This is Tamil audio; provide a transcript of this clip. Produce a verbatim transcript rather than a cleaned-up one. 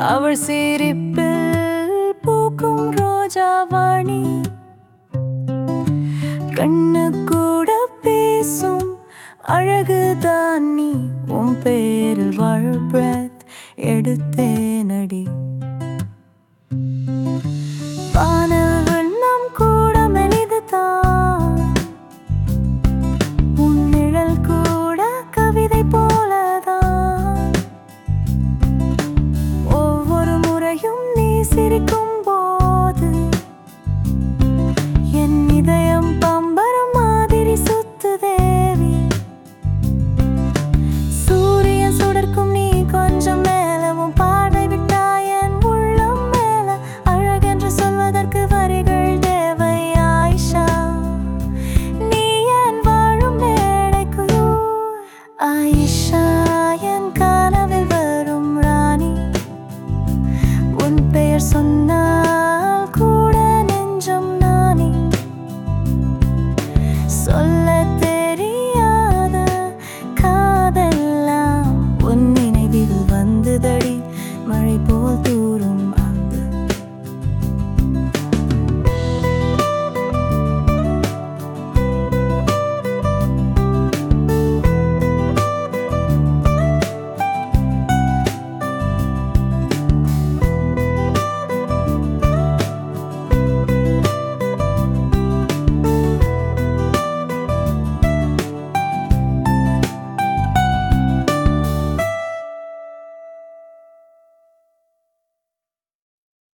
அவள் சிரிப்பில் பூக்கும் ரோஜாவாணி கண்ணு கூட பேசும் அழகுதான் நீ உன் பேரில் வாழ் breath எடுத்தேனடி வானல் வண்ணம் கூட மெலிதுதான் உன் நிழல் கூட கவிதை போலதான் ஒவ்வொரு முறையும் நீ சிரிக்கும்